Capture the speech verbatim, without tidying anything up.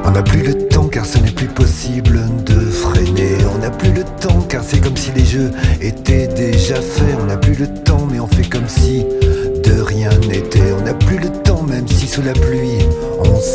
On n'a plus le temps car ce n'est plus possible de freiner. On n'a plus le temps car c'est comme si les jeux étaient déjà faits. On n'a plus le temps mais on fait comme si de rien n'était. On n'a plus le temps même si sous la pluie